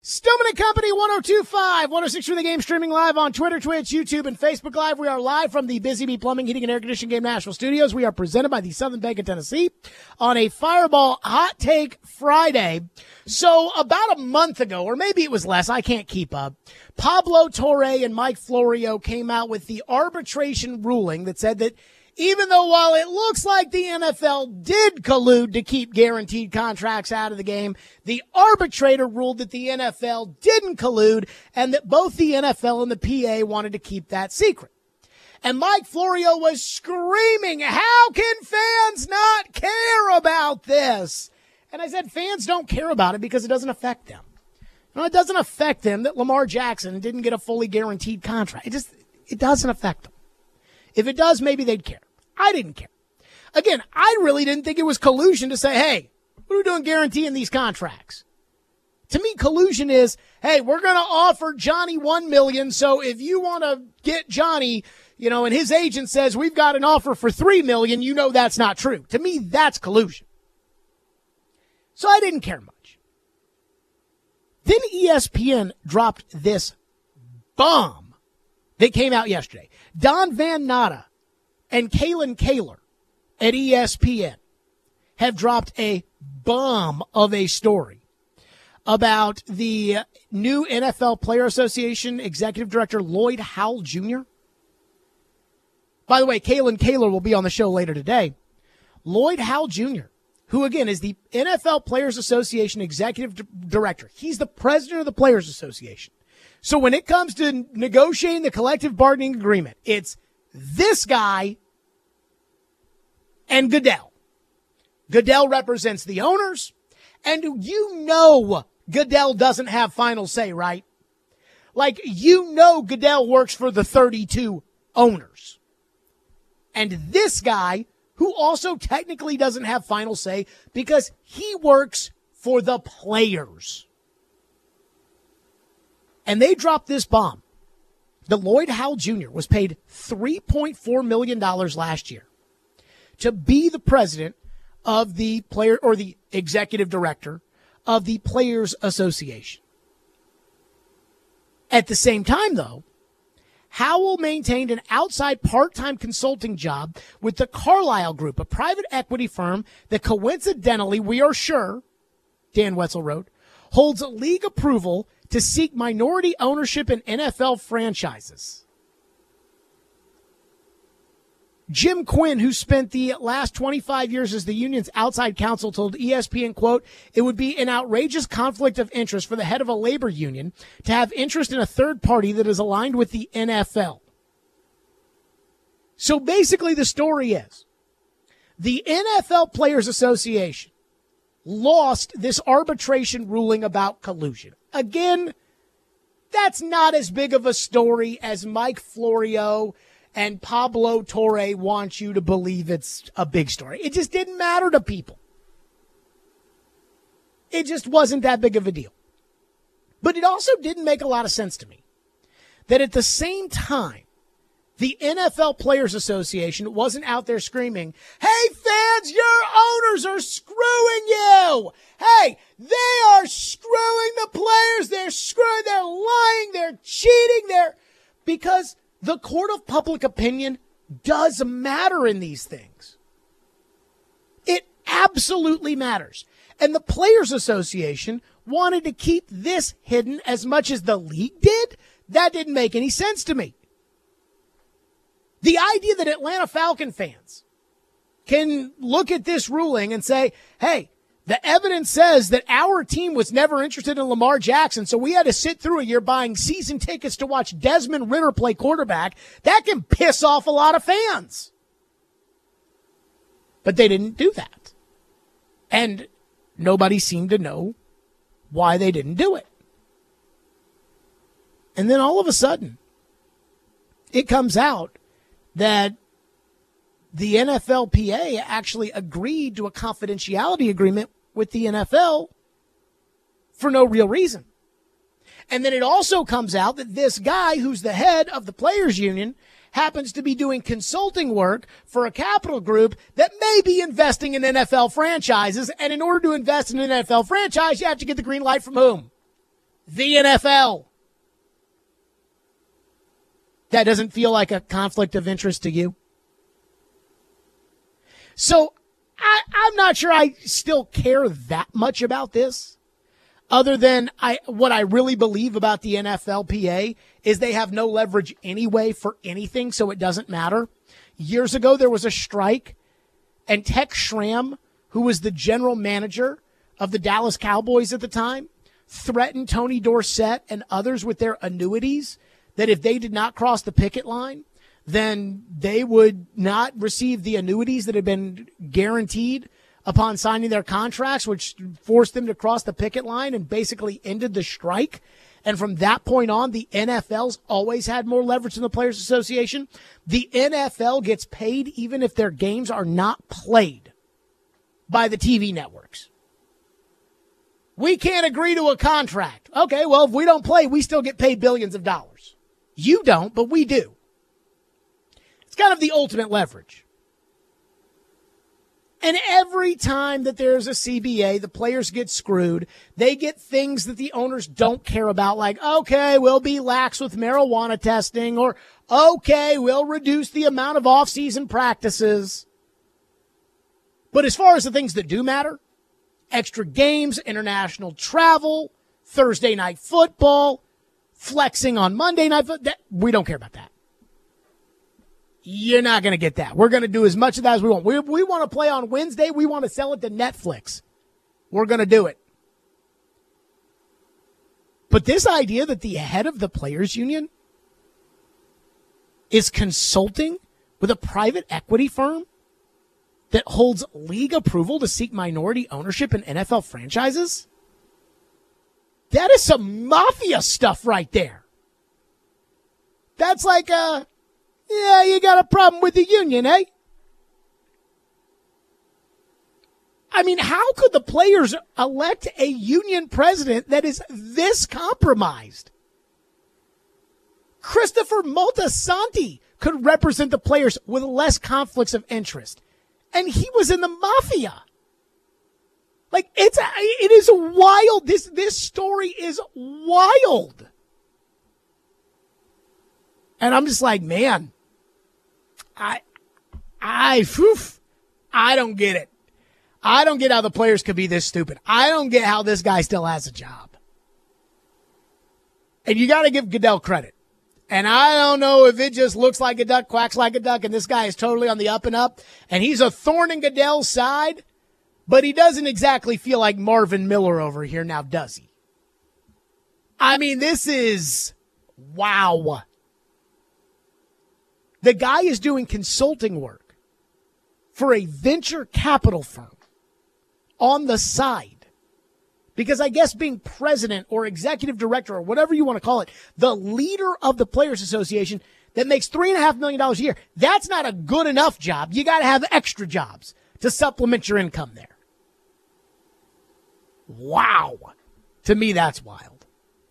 Stillman & Company, 102.5, 106 for the game, streaming live on Twitter, Twitch, YouTube, and Facebook Live. We are live from the Busy Bee Plumbing, Heating, and Air Conditioning Game Nashville Studios. We are presented by the Southern Bank of Tennessee on a Fireball Hot Take Friday. So about a month ago, or maybe it was less, I can't keep up, Pablo Torre and Mike Florio came out with the arbitration ruling that said that even though while it looks like the NFL did collude to keep guaranteed contracts out of the game, the arbitrator ruled that the NFL didn't collude and that both the NFL and the PA wanted to keep that secret. And Mike Florio was screaming, how can fans not care about this? And I said, fans don't care about it because it doesn't affect them. No, it doesn't affect them that Lamar Jackson didn't get a fully guaranteed contract. It doesn't affect them. If it does, maybe they'd care. I didn't care. Again, I really didn't think it was collusion to say, hey, what are we doing guaranteeing these contracts? To me, collusion is, hey, we're going to offer Johnny $1 million, so if you want to get Johnny, and his agent says we've got an offer for $3 million, that's not true. To me, that's collusion. So I didn't care much. Then ESPN dropped this bomb that came out yesterday. Don Van Natta and Kalen Kaler at ESPN have dropped a bomb of a story about the new NFL Player Association Executive Director Lloyd Howell Jr. By the way, Kalen Kaler will be on the show later today. Lloyd Howell Jr., who again is the NFL Players Association Executive Director. He's the president of the Players Association. So when it comes to negotiating the collective bargaining agreement, it's this guy and Goodell. Goodell represents the owners, and Goodell doesn't have final say, right? Goodell works for the 32 owners. And this guy, who also technically doesn't have final say because he works for the players. And they dropped this bomb. The Lloyd Howell Jr. was paid $3.4 million last year to be the president of the player or the executive director of the Players Association. At the same time, though, Howell maintained an outside part-time consulting job with the Carlyle Group, a private equity firm that coincidentally, we are sure, Dan Wetzel wrote, holds league approval to seek minority ownership in NFL franchises. Jim Quinn, who spent the last 25 years as the union's outside counsel, told ESPN, quote, it would be an outrageous conflict of interest for the head of a labor union to have interest in a third party that is aligned with the NFL. So basically the story is the NFL Players Association lost this arbitration ruling about collusion. Again, that's not as big of a story as Mike Florio and Pablo Torre want you to believe it's a big story. It just didn't matter to people. It just wasn't that big of a deal. But it also didn't make a lot of sense to me that at the same time, the NFL Players Association wasn't out there screaming, hey, fans, your owners are screwing you. Hey, they are screwing the players. They're lying, they're cheating, because the court of public opinion does matter in these things. It absolutely matters. And the Players Association wanted to keep this hidden as much as the league did. That didn't make any sense to me. The idea that Atlanta Falcon fans can look at this ruling and say, hey, the evidence says that our team was never interested in Lamar Jackson, so we had to sit through a year buying season tickets to watch Desmond Ridder play quarterback. That can piss off a lot of fans. But they didn't do that. And nobody seemed to know why they didn't do it. And then all of a sudden, it comes out that the NFLPA actually agreed to a confidentiality agreement with the NFL for no real reason. And then it also comes out that this guy who's the head of the players union happens to be doing consulting work for a capital group that may be investing in NFL franchises. And in order to invest in an NFL franchise, you have to get the green light from whom? the NFL. That doesn't feel like a conflict of interest to you? So I'm not sure I still care that much about this, other than what I really believe about the NFLPA is they have no leverage anyway for anything, so it doesn't matter. Years ago, there was a strike, and Tex Schramm, who was the general manager of the Dallas Cowboys at the time, threatened Tony Dorsett and others with their annuities that if they did not cross the picket line, then they would not receive the annuities that had been guaranteed upon signing their contracts, which forced them to cross the picket line and basically ended the strike. And from that point on, the NFL's always had more leverage than the Players Association. The NFL gets paid even if their games are not played by the TV networks. We can't agree to a contract. Okay, well, if we don't play, we still get paid billions of dollars. You don't, but we do. It's kind of the ultimate leverage. And every time that there's a CBA, the players get screwed. They get things that the owners don't care about, like, okay, we'll be lax with marijuana testing, or okay, we'll reduce the amount of off-season practices. But as far as the things that do matter, extra games, international travel, Thursday night football, flexing on Monday night football, we don't care about that. You're not going to get that. We're going to do as much of that as we want. We want to play on Wednesday. We want to sell it to Netflix. We're going to do it. But this idea that the head of the players union is consulting with a private equity firm that holds league approval to seek minority ownership in NFL franchises, that is some mafia stuff right there. That's like yeah, you got a problem with the union, eh? I mean, how could the players elect a union president that is this compromised? Christopher Moltisanti could represent the players with less conflicts of interest. And he was in the mafia. Like, it is wild. This story is wild. And I'm just like, man, I don't get it. I don't get how the players could be this stupid. I don't get how this guy still has a job. And you got to give Goodell credit. And I don't know if it just looks like a duck, quacks like a duck, and this guy is totally on the up and up, and he's a thorn in Goodell's side, but he doesn't exactly feel like Marvin Miller over here now, does he? I mean, this is, wow. The guy is doing consulting work for a venture capital firm on the side. Because I guess being president or executive director or whatever you want to call it, the leader of the Players Association that makes $3.5 million a year, that's not a good enough job. You got to have extra jobs to supplement your income there. Wow. To me, that's wild.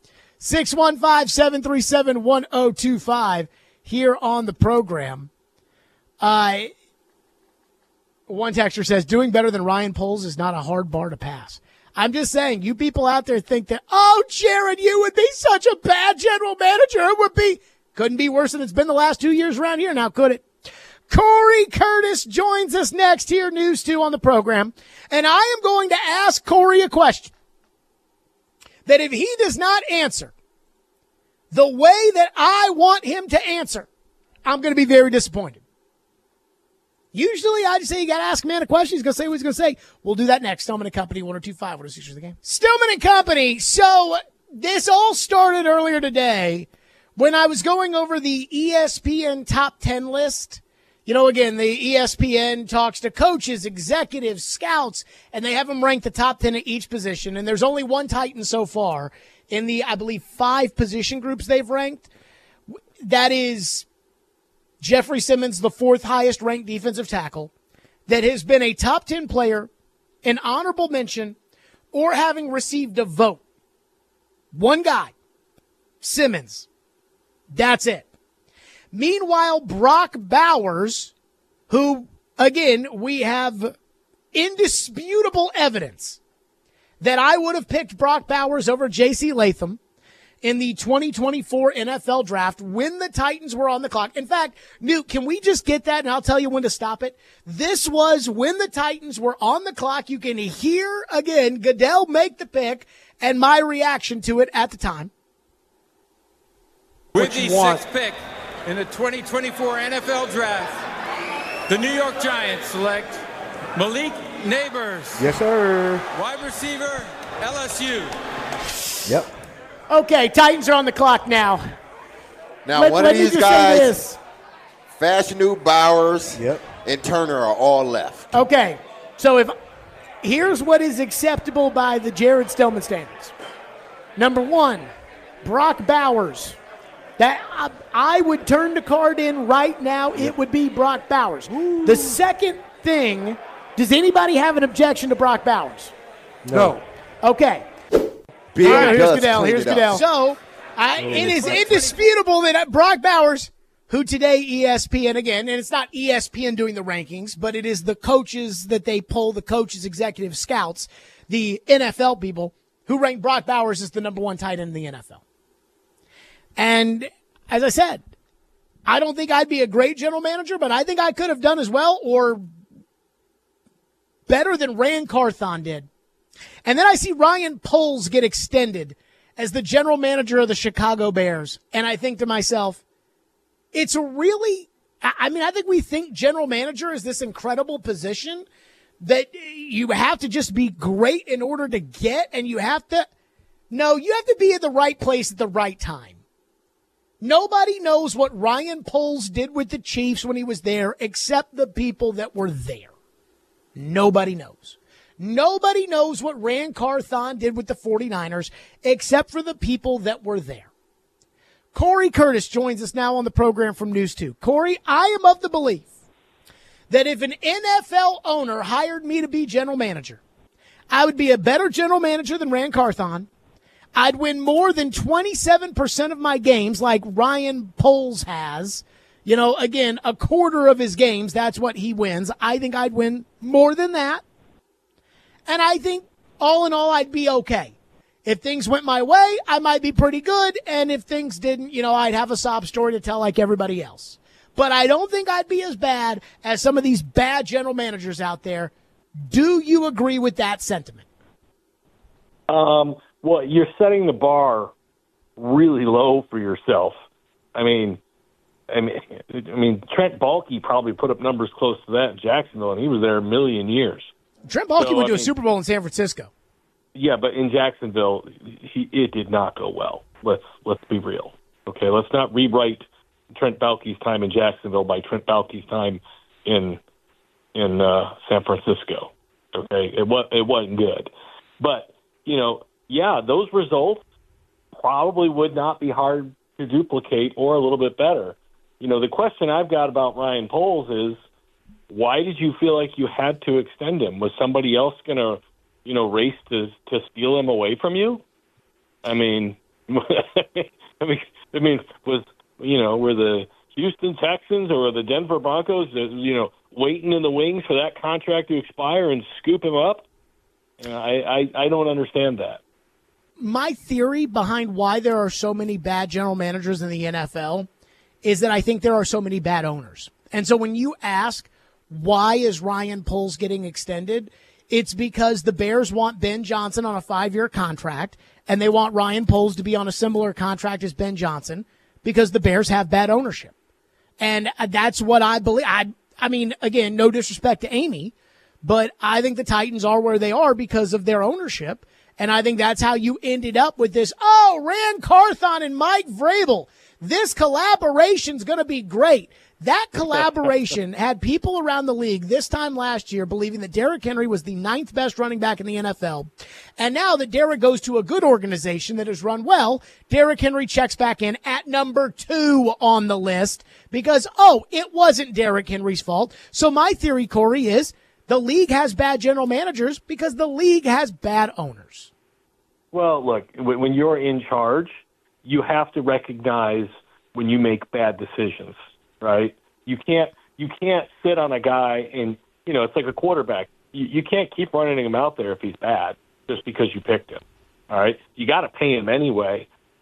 615-737-1025 here on the program. One texter says, doing better than Ryan Poles is not a hard bar to pass. I'm just saying, you people out there think that, oh, Jared, you would be such a bad general manager. Couldn't be worse than it's been the last 2 years around here now, could it? Corey Curtis joins us next here, News 2 on the program. And I am going to ask Corey a question that if he does not answer the way that I want him to answer, I'm going to be very disappointed. Usually I just say you got to ask a man a question. He's going to say what he's going to say. We'll do that next. Stillman & Company, 102.5, 106 the game. Stillman & Company. So this all started earlier today when I was going over the ESPN top 10 list. You know, again, the ESPN talks to coaches, executives, scouts, and they have them ranked the top 10 at each position. And there's only one Titan so far in the, I believe, 5 position groups they've ranked. That is Jeffrey Simmons, the 4th highest ranked defensive tackle, that has been a top 10 player, an honorable mention, or having received a vote. One guy, Simmons. That's it. Meanwhile, Brock Bowers, who, again, we have indisputable evidence that I would have picked Brock Bowers over J.C. Latham in the 2024 NFL draft when the Titans were on the clock. In fact, Newt, can we just get that and I'll tell you when to stop it? This was when the Titans were on the clock. You can hear, again, Goodell make the pick and my reaction to it at the time. With the sixth pick in the 2024 NFL draft, the New York Giants select Malik Neighbors. Yes, sir. Wide receiver, LSU. Yep. Okay, Titans are on the clock now. Now, one of these guys, Fashanu, Bowers, Yep. and Turner are all left. Okay, so here's what is acceptable by the Jared Stillman standards. Number one, Brock Bowers. That I would turn the card in right now. It would be Brock Bowers. Ooh. The second thing, does anybody have an objection to Brock Bowers? No. Okay. Big All right, here's Gus Goodell. cleaned Here's it up. Goodell. So it is indisputable that Brock Bowers, who today ESPN again, and it's not ESPN doing the rankings, but it is the coaches that they poll, the coaches, executive scouts, the NFL people who rank Brock Bowers as the number one tight end in the NFL. And as I said, I don't think I'd be a great general manager, but I think I could have done as well or better than Rand Carthon did. And then I see Ryan Poles get extended as the general manager of the Chicago Bears. And I think to myself, it's a really, I think we think general manager is this incredible position that you have to just be great in order to get, and you have to be at the right place at the right time. Nobody knows what Ryan Poles did with the Chiefs when he was there except the people that were there. Nobody knows. Nobody knows what Rand Carthon did with the 49ers except for the people that were there. Corey Curtis joins us now on the program from News 2. Corey, I am of the belief that if an NFL owner hired me to be general manager, I would be a better general manager than Rand Carthon. I'd win more than 27% of my games like Ryan Poles has. You know, again, a quarter of his games, that's what he wins. I think I'd win more than that. And I think all in all, I'd be okay. If things went my way, I might be pretty good. And if things didn't, I'd have a sob story to tell like everybody else. But I don't think I'd be as bad as some of these bad general managers out there. Do you agree with that sentiment? Well, you're setting the bar really low for yourself. I mean, Trent Baalke probably put up numbers close to that in Jacksonville, and he was there a million years. Trent Baalke went to a Super Bowl in San Francisco. Yeah, but in Jacksonville, it did not go well. Let's be real. Okay, let's not rewrite Trent Baalke's time in Jacksonville by Trent Baalke's time in San Francisco. Okay, it wasn't good, but those results probably would not be hard to duplicate or a little bit better. The question I've got about Ryan Poles is, why did you feel like you had to extend him? Was somebody else going to, race to steal him away from you? I mean, were the Houston Texans or the Denver Broncos, waiting in the wings for that contract to expire and scoop him up? I don't understand that. My theory behind why there are so many bad general managers in the NFL is that I think there are so many bad owners. And so when you ask, why is Ryan Poles getting extended? It's because the Bears want Ben Johnson on a 5-year contract, and they want Ryan Poles to be on a similar contract as Ben Johnson because the Bears have bad ownership. And that's what I believe. I mean, again, no disrespect to Amy, but I think the Titans are where they are because of their ownership. And I think that's how you ended up with this, Rand Carthon and Mike Vrabel. This collaboration's going to be great. That collaboration had people around the league this time last year believing that Derrick Henry was the 9th best running back in the NFL. And now that Derrick goes to a good organization that has run well, Derrick Henry checks back in at number 2 on the list because, it wasn't Derrick Henry's fault. So my theory, Corey, is the league has bad general managers because the league has bad owners. Well, look, when you're in charge, you have to recognize when you make bad decisions, right? You can't sit on a guy and, it's like a quarterback. You can't keep running him out there if he's bad just because you picked him, all right? You got to pay him anyway.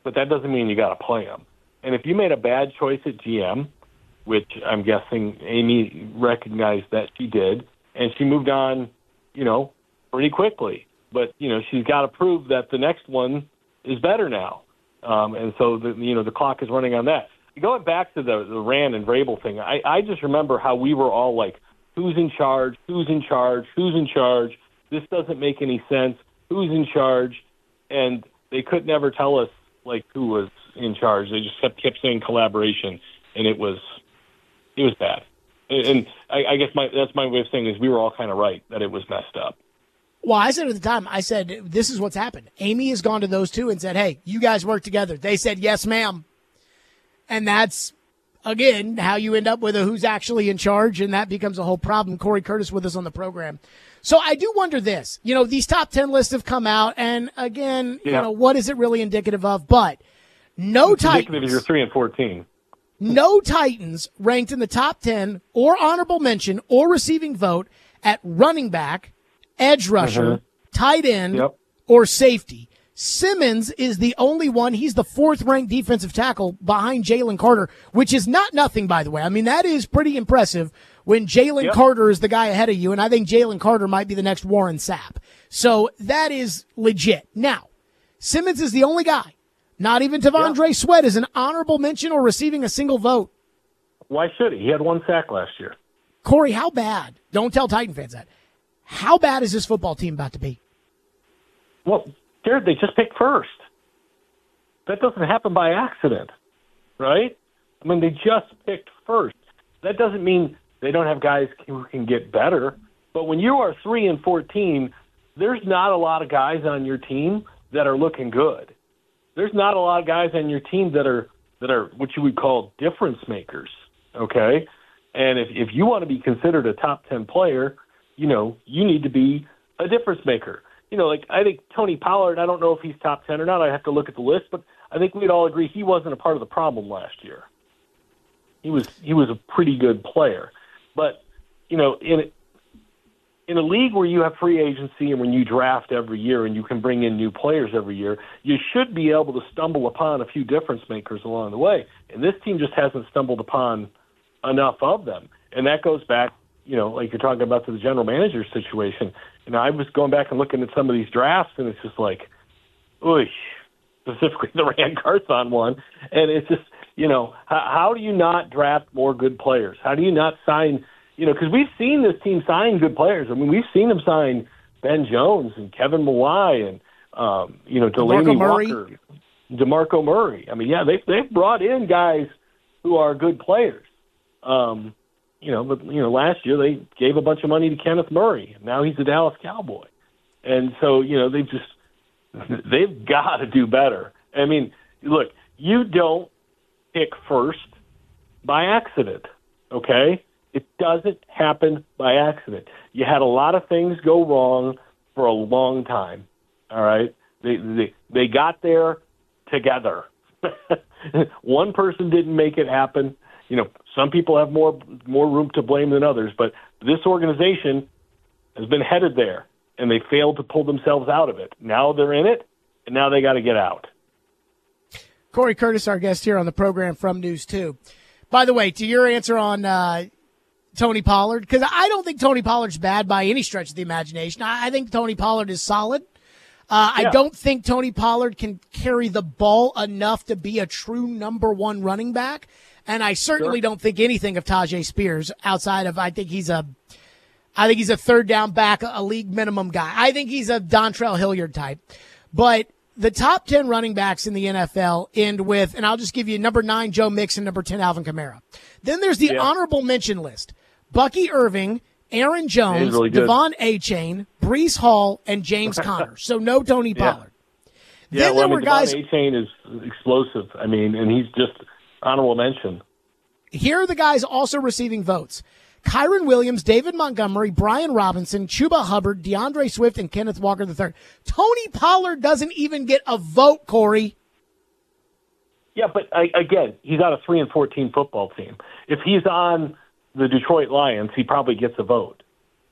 but that doesn't mean you got to play them. And if you made a bad choice at GM, which I'm guessing Amy recognized that she did, and she moved on, pretty quickly. But, she's got to prove that the next one is better now. And so, the clock is running on that. Going back to the Rand and Vrabel thing, I just remember how we were all like, who's in charge? Who's in charge? Who's in charge? This doesn't make any sense. Who's in charge? And they could never tell us, who was in charge. They just kept saying collaboration, and it was bad. And I guess that's my way of saying is we were all kind of right that it was messed up. Well, I said at the time, this is what's happened. Amy has gone to those two and said, hey, you guys work together. They said, yes, ma'am. And that's, again, how you end up with who's actually in charge, and that becomes a whole problem. Corey Curtis with us on the program. So I do wonder this. These top 10 lists have come out, and again, what is it really indicative of? But it's Titans. Indicative of your 3-14. No Titans ranked in the top 10 or honorable mention or receiving vote at running back, edge rusher, tight end, or safety. Simmons is the only one. He's the 4th-ranked defensive tackle behind Jalen Carter, which is not nothing, by the way. I mean, that is pretty impressive when Jalen Carter is the guy ahead of you, and I think Jalen Carter might be the next Warren Sapp. So that is legit. Now, Simmons is the only guy. Not even Tavondre Sweat is an honorable mention or receiving a single vote. Why should he? He had 1 sack last year. Corey, how bad? Don't tell Titan fans that. How bad is this football team about to be? Well, Jared, they just picked first. That doesn't happen by accident, right? I mean, they just picked first. That doesn't mean they don't have guys who can get better. But when you are 3-14, there's not a lot of guys on your team that are looking good. There's not a lot of guys on your team that are what you would call difference makers, okay? And if you want to be considered a top 10 player, you need to be a difference maker. I think Tony Pollard, I don't know if he's top 10 or not. I have to look at the list, but I think we'd all agree he wasn't a part of the problem last year. He was a pretty good player. But, in a league where you have free agency and when you draft every year and you can bring in new players every year, you should be able to stumble upon a few difference makers along the way. And this team just hasn't stumbled upon enough of them. And that goes back, like you're talking about to the general manager situation. I was going back and looking at some of these drafts, and it's just like, oy, specifically the Rand Carthon one. And it's just, how do you not draft more good players? How do you not sign, because we've seen this team sign good players. I mean, we've seen them sign Ben Jones and Kevin Mawai and, Delaney Walker, DeMarco Murray. I mean, they've brought in guys who are good players. But last year they gave a bunch of money to Kenneth Murray. Now he's a Dallas Cowboy. And so, they've got to do better. I mean, look, you don't pick first by accident, okay? It doesn't happen by accident. You had a lot of things go wrong for a long time, all right? They got there together. One person didn't make it happen. Some people have more room to blame than others, but this organization has been headed there, and they failed to pull themselves out of it. Now they're in it, and now they got to get out. Corey Curtis, our guest here on the program from News 2. By the way, to your answer on Tony Pollard, because I don't think Tony Pollard's bad by any stretch of the imagination. I think Tony Pollard is solid. I don't think Tony Pollard can carry the ball enough to be a true number 1 running back. And I certainly don't think anything of Tajay Spears outside of I think he's a 3rd down back, a league minimum guy. I think he's a Dontrell Hilliard type. But the top 10 running backs in the NFL end with, and I'll just give you number 9, Joe Mixon, number 10, Alvin Kamara. Then there's the honorable mention list. Bucky Irving, Aaron Jones, really Devon Achane, Breece Hall, and James Conner. So no Tony Pollard. Then there were guys. Devon Achane is explosive. I mean, and he's just honorable mention. Here are the guys also receiving votes. Kyron Williams, David Montgomery, Brian Robinson, Chuba Hubbard, DeAndre Swift, and Kenneth Walker III. Tony Pollard doesn't even get a vote, Corey. Yeah, but again, he's on a 3-14 football team. If he's on the Detroit Lions, he probably gets a vote.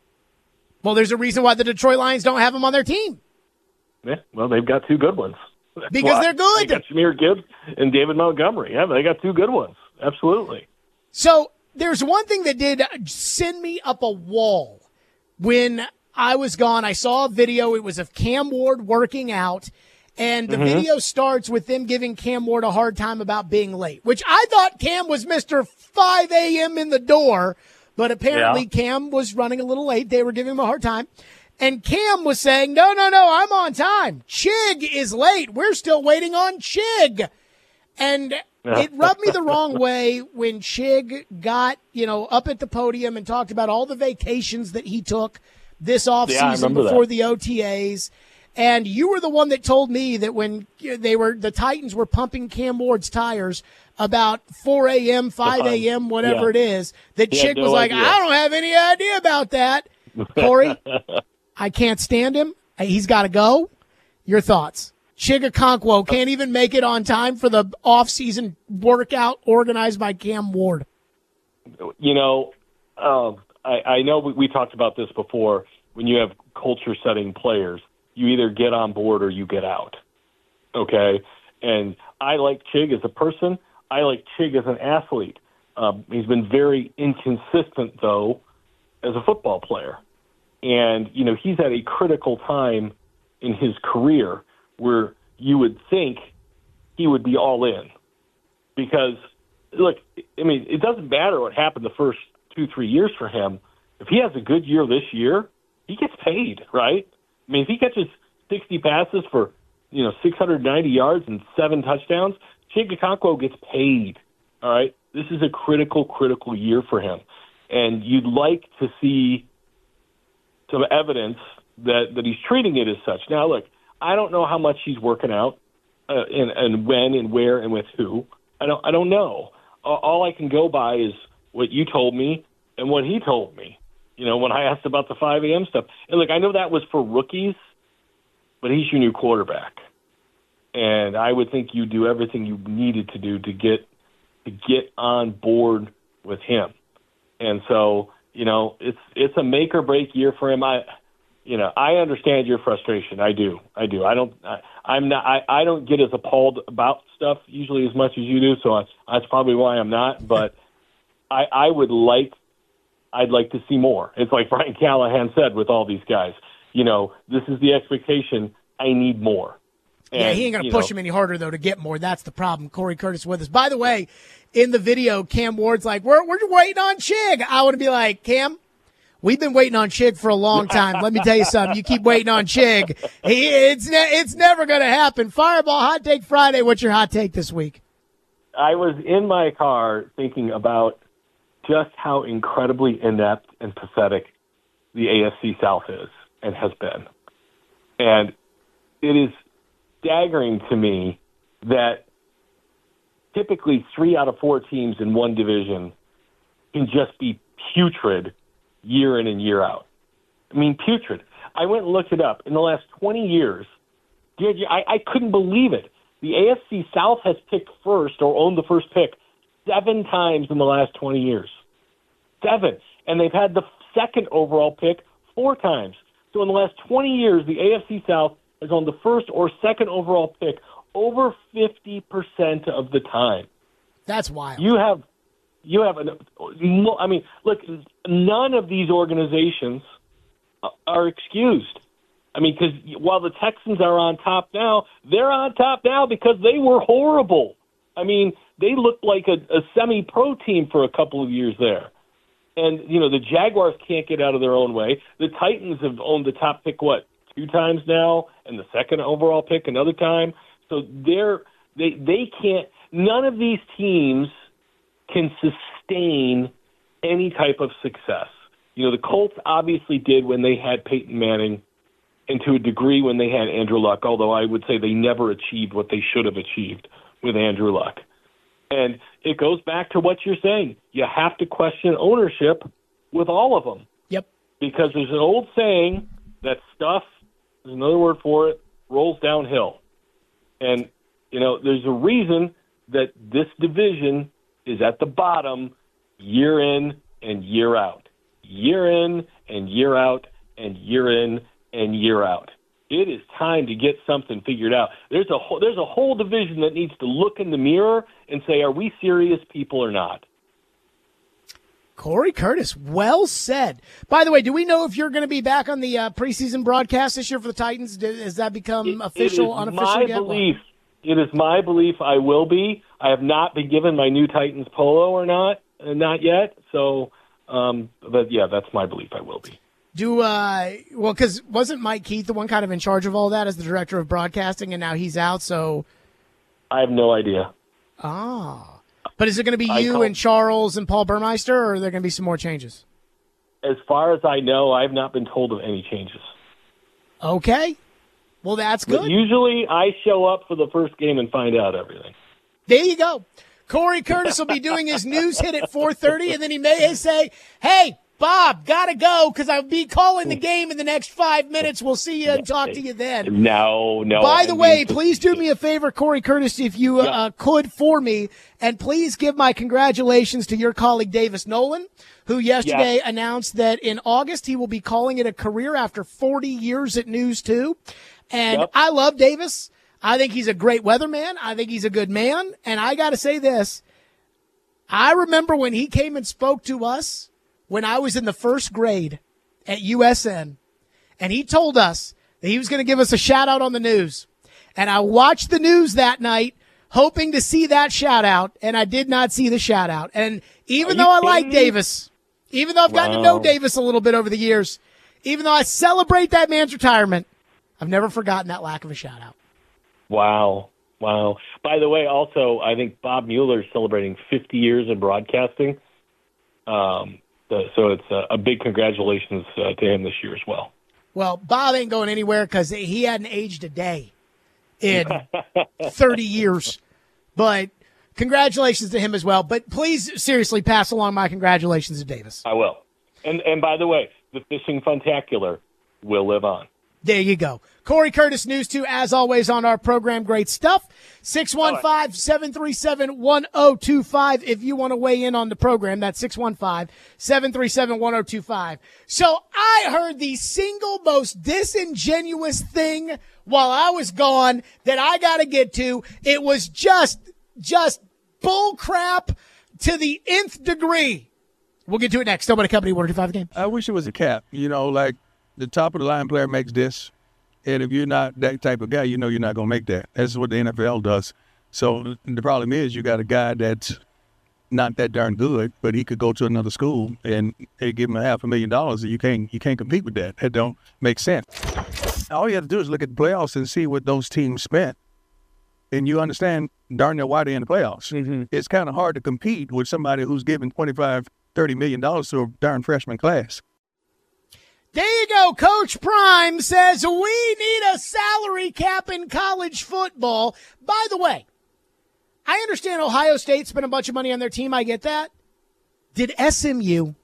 Well, there's a reason why the Detroit Lions don't have him on their team. Yeah, well, they've got 2 good ones. Because they're good. They got Jahmyr Gibbs and David Montgomery. Yeah, they got two good ones. Absolutely. So there's one thing that did send me up a wall when I was gone. I saw a video. It was of Cam Ward working out, and the video starts with them giving Cam Ward a hard time about being late, which I thought Cam was Mr. 5 a.m. in the door, but apparently Cam was running a little late. They were giving him a hard time. And Cam was saying, no, I'm on time. Chig is late. We're still waiting on Chig. And it rubbed me the wrong way when Chig got, up at the podium and talked about all the vacations that he took this offseason before the OTAs. And you were the one that told me that when the Titans were pumping Cam Ward's tires about 4 a.m., 5 a.m., whatever it is, that Chig was like, I don't have any idea about that. Corey, I can't stand him. He's got to go. Your thoughts? Chig Okonkwo can't even make it on time for the off-season workout organized by Cam Ward. I know we talked about this before. When you have culture-setting players, you either get on board or you get out. Okay? And I like Chig as a person. I like Chig as an athlete. He's been very inconsistent, though, as a football player. And, he's at a critical time in his career where you would think he would be all in. Because, look, it doesn't matter what happened the first 2-3 years for him. If he has a good year this year, he gets paid, right? If he catches 60 passes for, 690 yards and 7 touchdowns, Chig Okonkwo gets paid, all right? This is a critical year for him. And you'd like to see some evidence that he's treating it as such. Now, look, I don't know how much he's working out and when and where and with who. I don't know. All I can go by is what you told me and what he told me, when I asked about the 5 a.m. stuff. And, look, I know that was for rookies, but he's your new quarterback. And I would think you do everything you needed to do to get on board with him. And so, it's a make or break year for him. I understand your frustration. I do. I don't get as appalled about stuff usually as much as you do. So that's probably why I'm not. But I'd like to see more. It's like Brian Callahan said with all these guys. This is the expectation. I need more. And, he ain't going to push him any harder, though, to get more. That's the problem. Corey Curtis with us. By the way, in the video, Cam Ward's like, we're waiting on Chig. I want to be like, Cam, we've been waiting on Chig for a long time. Let me tell you something. You keep waiting on Chig. It's never going to happen. Fireball Hot Take Friday. What's your hot take this week? I was in my car thinking about just how incredibly inept and pathetic the AFC South is and has been. And it is staggering to me that typically 3 out of 4 teams in one division can just be putrid year in and year out. Putrid. I went and looked it up. In the last 20 years, I couldn't believe it. The AFC South has picked first or owned the first pick 7 times in the last 20 years. 7. And they've had the second overall pick 4 times. So in the last 20 years, the AFC South has owned the first or second overall pick over 50% of the time. That's wild. Look, none of these organizations are excused. Because while the Texans are on top now, they're on top now because they were horrible. They looked like a semi-pro team for a couple of years there. And, the Jaguars can't get out of their own way. The Titans have owned the top pick, 2 times now, and the second overall pick another time. So they can't – none of these teams can sustain any type of success. The Colts obviously did when they had Peyton Manning, and to a degree when they had Andrew Luck, although I would say they never achieved what they should have achieved with Andrew Luck. And it goes back to what you're saying. You have to question ownership with all of them. Yep. Because there's an old saying that stuff, there's another word for it, rolls downhill. And, there's a reason that this division is at the bottom year in and year out. Year in and year out and year in and year out. it is time to get something figured out. There's a whole division that needs to look in the mirror and say, are we serious people or not? Corey Curtis, well said. By the way, do we know if you're going to be back on the preseason broadcast this year for the Titans? Has that become official, unofficial yet? It is my belief I will be. I have not been given my new Titans polo or not yet. So, but yeah, that's my belief I will be. Because wasn't Mike Keith the one kind of in charge of all that as the director of broadcasting, and now he's out, so. I have no idea. But is it going to be you and Charles and Paul Burmeister, or are there going to be some more changes? As far as I know, I have not been told of any changes. Okay. Well, that's good. But usually I show up for the first game and find out everything. There you go. Corey Curtis will be doing his news hit at 4:30, and then he may say, hey, Bob, got to go because I'll be calling the game in the next 5 minutes. We'll see you and talk to you then. No. By the way, please do me a favor, Corey Curtis, if you could for me, and please give my congratulations to your colleague Davis Nolan, who yesterday announced that in August he will be calling it a career after 40 years at News 2. And I love Davis. I think he's a great weatherman. I think he's a good man. And I got to say this. I remember when he came and spoke to us when I was in the first grade at USN, and he told us that he was going to give us a shout out on the news. And I watched the news that night hoping to see that shout out, and I did not see the shout out. And even though I like Davis, even though I've gotten to know Davis a little bit over the years, even though I celebrate that man's retirement, I've never forgotten that lack of a shout out. Wow. By the way, also, I think Bob Mueller is celebrating 50 years in broadcasting. So it's a big congratulations to him this year as well. Well, Bob ain't going anywhere because he hadn't aged a day in 30 years. But congratulations to him as well. But please, seriously, pass along my congratulations to Davis. I will. And by the way, the Fishing Funtacular will live on. There you go. Corey Curtis, News 2, as always, on our program. Great stuff. 615-737-1025 if you want to weigh in on the program. That's 615-737-1025. So I heard the single most disingenuous thing while I was gone that I got to get to. It was just bull crap to the nth degree. We'll get to it next. Nobody Company 125 game. I wish it was a cap. Like the top of the line player makes this. And if you're not that type of guy, you're not going to make that. That's what the NFL does. So the problem is you got a guy that's not that darn good, but he could go to another school and they give him $500,000. And you can't compete with that. That don't make sense. All you have to do is look at the playoffs and see what those teams spent. And you understand darn near why they're in the playoffs. Mm-hmm. It's kind of hard to compete with somebody who's giving $25, $30 million to a darn freshman class. There you go. Coach Prime says we need a salary cap in college football. By the way, I understand Ohio State spent a bunch of money on their team. I get that. Did SMU?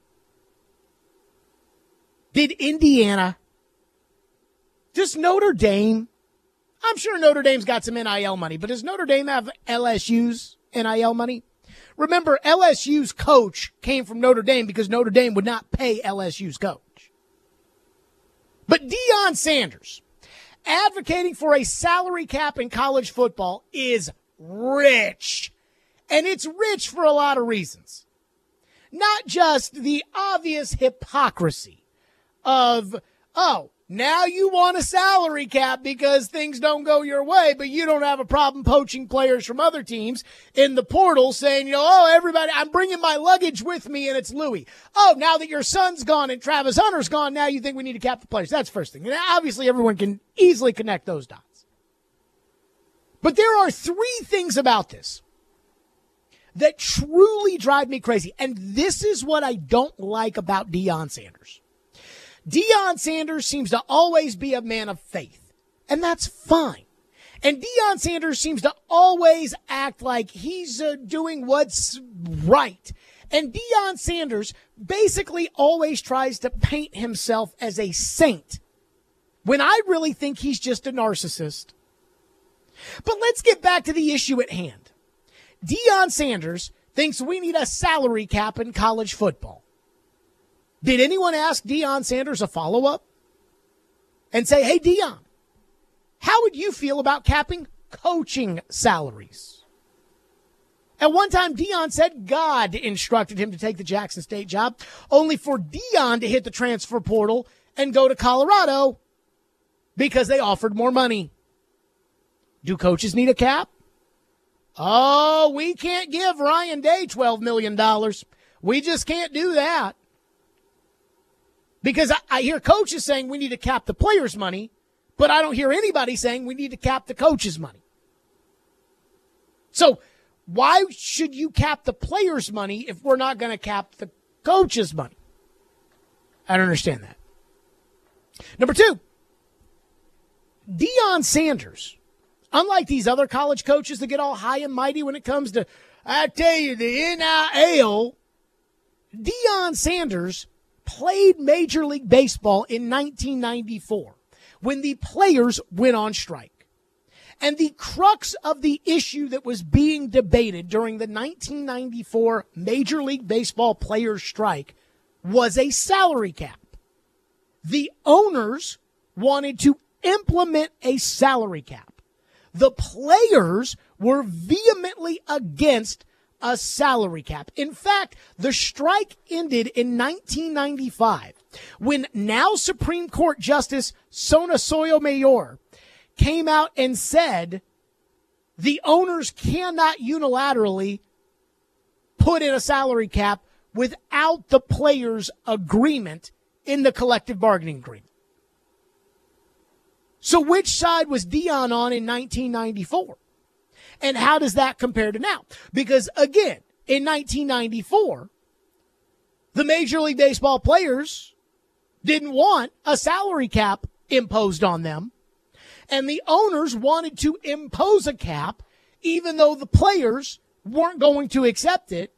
Did Indiana? Does Notre Dame? I'm sure Notre Dame's got some NIL money, but does Notre Dame have LSU's NIL money? Remember, LSU's coach came from Notre Dame because Notre Dame would not pay LSU's coach. But Deion Sanders advocating for a salary cap in college football is rich. And it's rich for a lot of reasons. Not just the obvious hypocrisy of, now you want a salary cap because things don't go your way, but you don't have a problem poaching players from other teams in the portal saying, everybody, I'm bringing my luggage with me and it's Louis. Oh, now that your son's gone and Travis Hunter's gone, now you think we need to cap the players. That's the first thing. And obviously everyone can easily connect those dots. But there are three things about this that truly drive me crazy. And this is what I don't like about Deion Sanders. Deion Sanders seems to always be a man of faith, and that's fine. And Deion Sanders seems to always act like he's doing what's right. And Deion Sanders basically always tries to paint himself as a saint when I really think he's just a narcissist. But let's get back to the issue at hand. Deion Sanders thinks we need a salary cap in college football. Did anyone ask Deion Sanders a follow-up and say, hey, Deion, How would you feel about capping coaching salaries? At one time, Deion said God instructed him to take the Jackson State job, only for Deion to hit the transfer portal and go to Colorado because they offered more money. Do coaches need a cap? Oh, we can't give Ryan Day $12 million. We just can't do that. Because I hear coaches saying we need to cap the players' money, but I don't hear anybody saying we need to cap the coaches' money. So why should you cap the players' money if we're not going to cap the coaches' money? I don't understand that. Number two, Deion Sanders, unlike these other college coaches that get all high and mighty when it comes to, I tell you, the NIL, Deion Sanders played Major League Baseball in 1994 when the players went on strike. And the crux of the issue that was being debated during the 1994 Major League Baseball players' strike was a salary cap. The owners wanted to implement a salary cap. The players were vehemently against a salary cap. In fact, the strike ended in 1995 when now Supreme Court Justice Sona Sotomayor came out and said the owners cannot unilaterally put in a salary cap without the players' agreement in the collective bargaining agreement. So which side was Deion on in 1994? And how does that compare to now? Because, again, in 1994, the Major League Baseball players didn't want a salary cap imposed on them, and the owners wanted to impose a cap even though the players weren't going to accept it.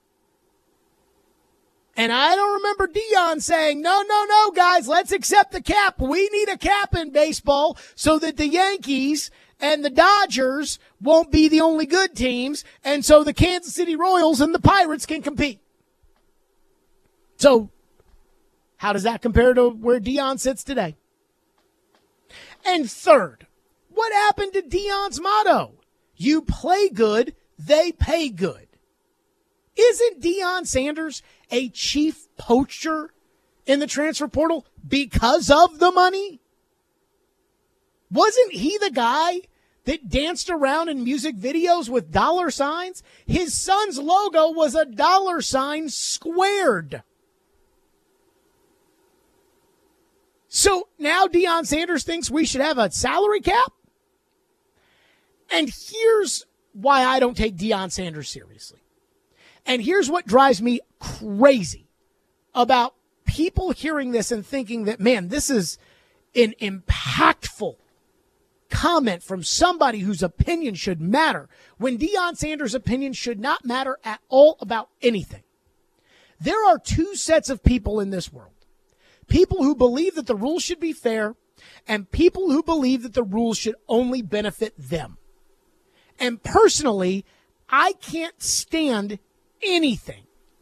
And I don't remember Deion saying, no, guys, let's accept the cap. We need a cap in baseball so that the Yankees and the Dodgers won't be the only good teams, and so the Kansas City Royals and the Pirates can compete. So how does that compare to where Deion sits today? And third, what happened to Deion's motto? You play good, they pay good. Isn't Deion Sanders a chief poacher in the transfer portal because of the money? Wasn't he the guy that danced around in music videos with dollar signs? His son's logo was a dollar sign squared. So now Deion Sanders thinks we should have a salary cap? And here's why I don't take Deion Sanders seriously. And here's what drives me crazy about people hearing this and thinking that, man, this is an impactful comment from somebody whose opinion should matter, when Deion Sanders' opinion should not matter at all about anything. There are two sets of people in this world. People who believe that the rules should be fair and people who believe that the rules should only benefit them. And personally, I can't stand anything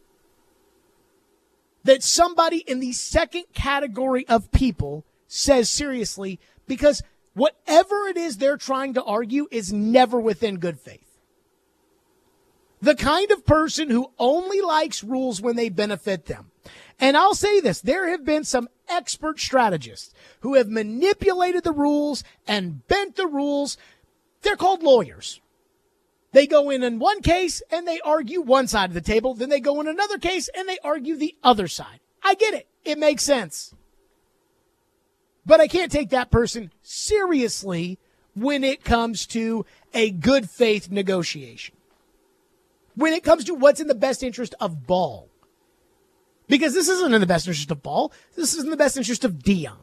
that somebody in the second category of people says seriously, because whatever it is they're trying to argue is never within good faith. The kind of person who only likes rules when they benefit them. And I'll say this, there have been some expert strategists who have manipulated the rules and bent the rules. They're called lawyers. They go in one case and they argue one side of the table. Then they go in another case and they argue the other side. I get it. It makes sense. But I can't take that person seriously when it comes to a good faith negotiation. When it comes to what's in the best interest of ball. Because this isn't in the best interest of ball. This is in the best interest of Deion.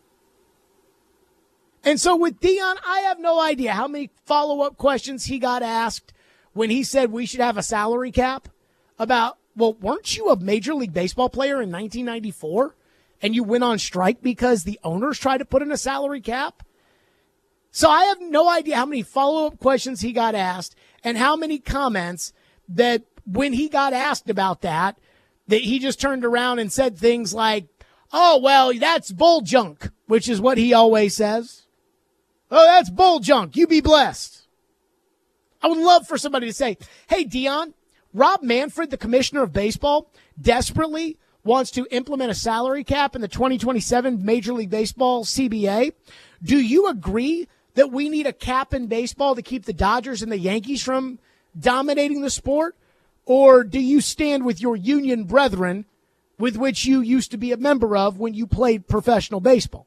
And so with Deion, I have no idea how many follow-up questions he got asked when he said we should have a salary cap about, well, weren't you a Major League Baseball player in 1994 and you went on strike because the owners tried to put in a salary cap? So I have no idea how many follow-up questions he got asked and how many comments that when he got asked about that he just turned around and said things like, oh, well, that's bull junk, which is what he always says. Oh, that's bull junk. You be blessed. I would love for somebody to say, hey, Dion, Rob Manfred, the commissioner of baseball, desperately wants to implement a salary cap in the 2027 Major League Baseball CBA. Do you agree that we need a cap in baseball to keep the Dodgers and the Yankees from dominating the sport? Or do you stand with your union brethren with which you used to be a member of when you played professional baseball?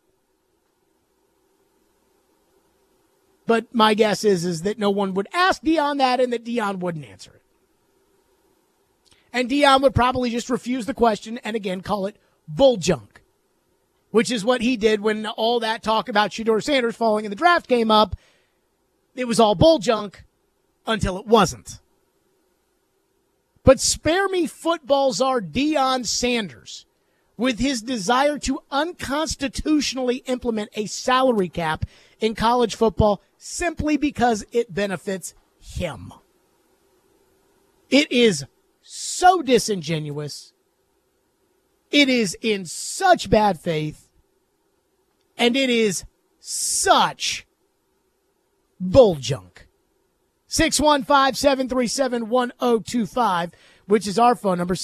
But my guess is that no one would ask Dion that and that Dion wouldn't answer it. And Dion would probably just refuse the question and again call it bull junk, which is what he did when all that talk about Shedeur Sanders falling in the draft came up. It was all bull junk until it wasn't. But spare me football czar Deion Sanders with his desire to unconstitutionally implement a salary cap in college football simply because it benefits him. It is so disingenuous. It is in such bad faith. And it is such bull junk. 615-737-1025, which is our phone number,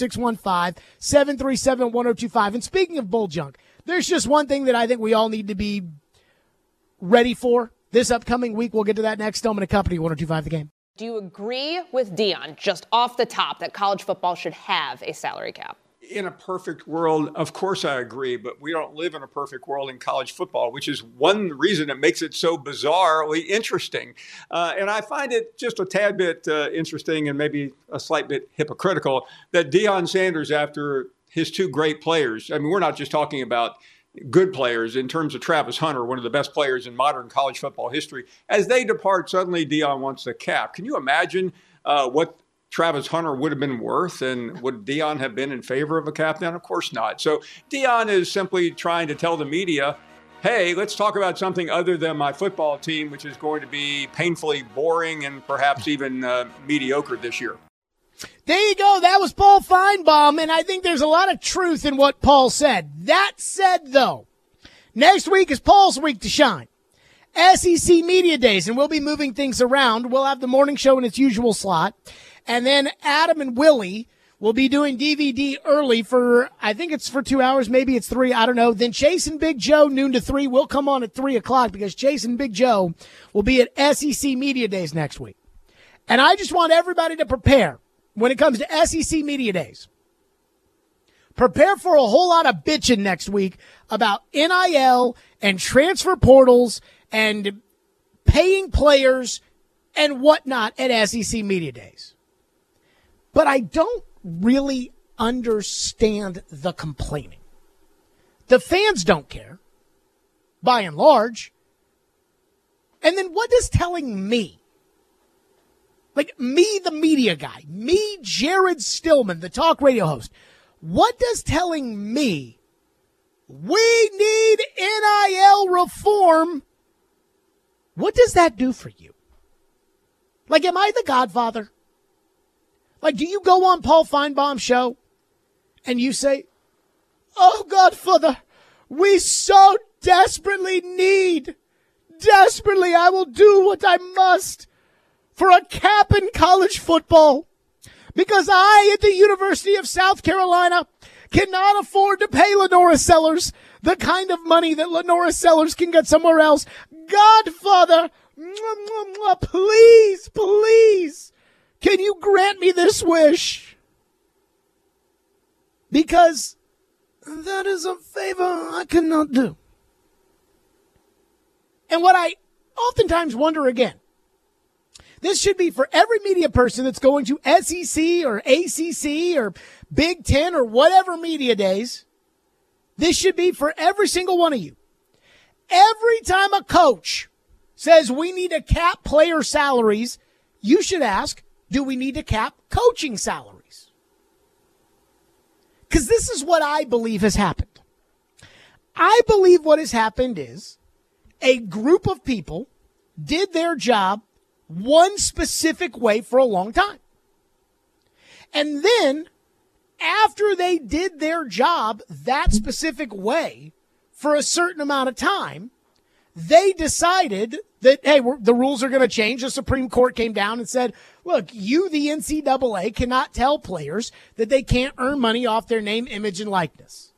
615-737-1025. And speaking of bull junk, there's just one thing that I think we all need to be ready for this upcoming week. We'll get to that next. Stillman & Company, 102.5 The Game. Do you agree with Dion, just off the top, that college football should have a salary cap? In a perfect world, of course I agree, but we don't live in a perfect world in college football, which is one reason it makes it so bizarrely interesting. And I find it just a tad bit interesting and maybe a slight bit hypocritical that Deion Sanders, after his two great players, I mean, we're not just talking about good players in terms of Travis Hunter, one of the best players in modern college football history. As they depart, suddenly Deion wants a cap. Can you imagine what Travis Hunter would have been worth, and would Deion have been in favor of a cap then? Of course not. So Deion is simply trying to tell the media, hey, let's talk about something other than my football team, which is going to be painfully boring and perhaps even mediocre this year. There you go. That was Paul Feinbaum, and I think there's a lot of truth in what Paul said. That said, though, next week is Paul's week to shine. SEC Media Days, and we'll be moving things around. We'll have the morning show in its usual slot. And then Adam and Willie will be doing DVD early for, I think it's for 2 hours, maybe it's 3, I don't know. Then Chase and Big Joe, noon to 3, will come on at 3 o'clock because Chase and Big Joe will be at SEC Media Days next week. And I just want everybody to prepare when it comes to SEC Media Days. Prepare for a whole lot of bitching next week about NIL and transfer portals and paying players and whatnot at SEC Media Days. But I don't really understand the complaining. The fans don't care, by and large. And then what does telling me, like me, the media guy, me, Jared Stillman, the talk radio host, what does telling me we need NIL reform, what does that do for you? Like, am I the Godfather? Like, do you go on Paul Feinbaum's show and you say, oh, Godfather, we so desperately I will do what I must for a cap in college football because I, at the University of South Carolina, cannot afford to pay Lenora Sellers the kind of money that Lenora Sellers can get somewhere else. Godfather, please, can you grant me this wish? Because that is a favor I cannot do. And what I oftentimes wonder again, this should be for every media person that's going to SEC or ACC or Big Ten or whatever media days. This should be for every single one of you. Every time a coach says we need to cap player salaries, you should ask, do we need to cap coaching salaries? Because this is what I believe has happened. I believe what has happened is a group of people did their job one specific way for a long time. And then after they did their job that specific way for a certain amount of time, they decided that, hey, the rules are going to change. The Supreme Court came down and said, look, you, the NCAA, cannot tell players that they can't earn money off their name, image, and likeness.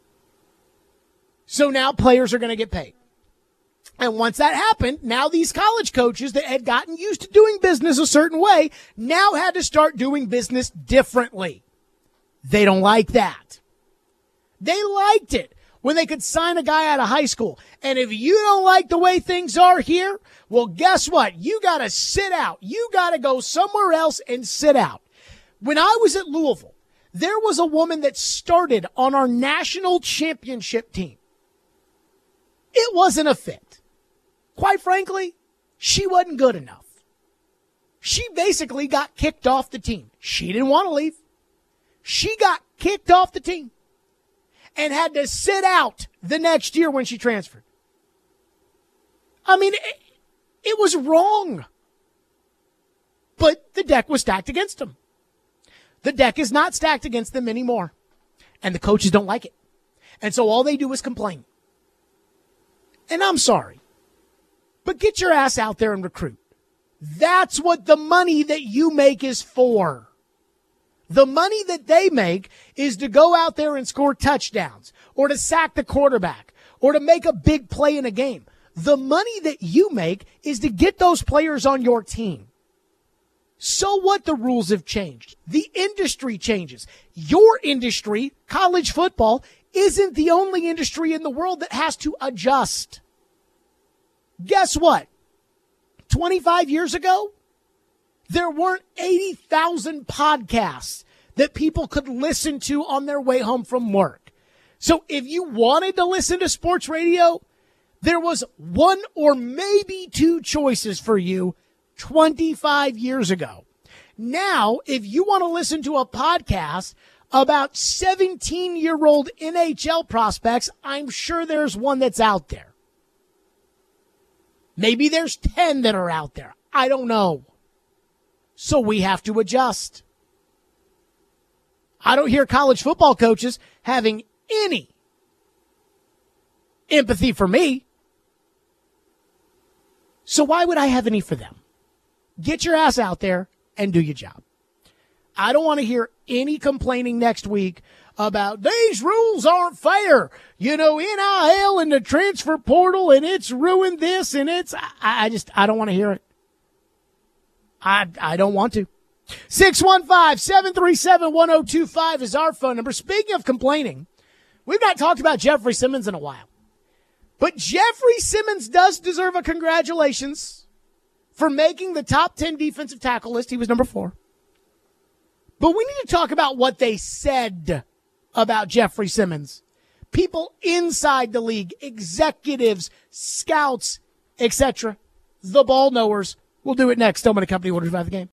So now players are going to get paid. And once that happened, now these college coaches that had gotten used to doing business a certain way now had to start doing business differently. They don't like that. They liked it when they could sign a guy out of high school. And if you don't like the way things are here, well, guess what? You got to sit out. You got to go somewhere else and sit out. When I was at Louisville, there was a woman that started on our national championship team. It wasn't a fit. Quite frankly, she wasn't good enough. She basically got kicked off the team. She didn't want to leave. She got kicked off the team and had to sit out the next year when she transferred. I mean, it was wrong. But the deck was stacked against them. The deck is not stacked against them anymore. And the coaches don't like it. And so all they do is complain. And I'm sorry. But get your ass out there and recruit. That's what the money that you make is for. The money that they make is to go out there and score touchdowns or to sack the quarterback or to make a big play in a game. The money that you make is to get those players on your team. So what? The rules have changed. The industry changes. Your industry, college football, isn't the only industry in the world that has to adjust. Guess what? 25 years ago, there weren't 80,000 podcasts that people could listen to on their way home from work. So if you wanted to listen to sports radio, there was one or maybe two choices for you 25 years ago. Now, if you want to listen to a podcast about 17-year-old NHL prospects, I'm sure there's one that's out there. Maybe there's 10 that are out there. I don't know. So we have to adjust. I don't hear college football coaches having any empathy for me. So why would I have any for them? Get your ass out there and do your job. I don't want to hear any complaining next week about these rules aren't fair. You know, NIL and the transfer portal, and it's ruined this, and I don't want to hear it. I don't want to. 615-737-1025 is our phone number. Speaking of complaining, we've not talked about Jeffrey Simmons in a while. But Jeffrey Simmons does deserve a congratulations for making the top 10 defensive tackle list. He was number 4. But we need to talk about what they said about Jeffrey Simmons. People inside the league, executives, scouts, etc. The ball knowers. We'll do it next. Tillman & Company, 105 The Game.